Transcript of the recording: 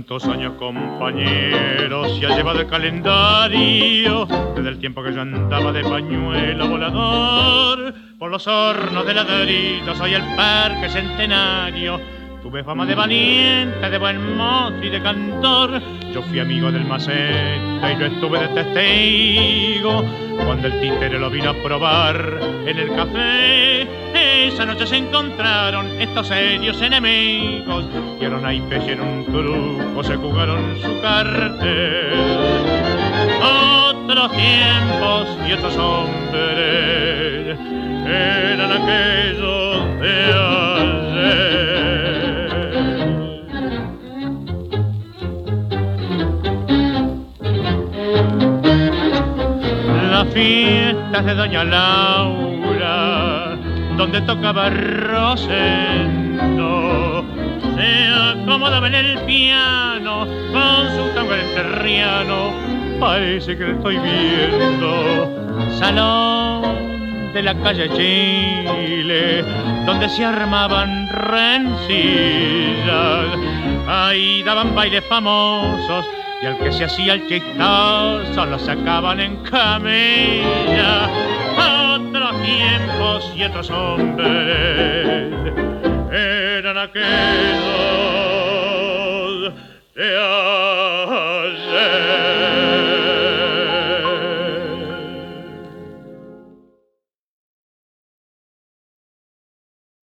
Cuántos años compañeros se ha llevado el calendario desde el tiempo que yo andaba de pañuelo volador por los hornos de ladrillo. Soy el parque centenario. Tuve fama de valiente, de buen mozo y de cantor. Yo fui amigo del maceta y yo estuve de testigo cuando el títere lo vino a probar en el café. Esa noche se encontraron estos serios enemigos, dieron naipes y en un truco se jugaron su cartel. Otros tiempos y otros hombres eran aquellos de ayer. Las fiestas de Doña Laura, donde tocaba Rosendo, se acomodaba en el piano con su tango enterriano. Parece que lo estoy viendo. Salón de la calle Chile, donde se armaban rencillas. Ahí daban bailes famosos y al que se hacía el chistoso lo sacaban en camilla. Otros tiempos y otros hombres eran aquellos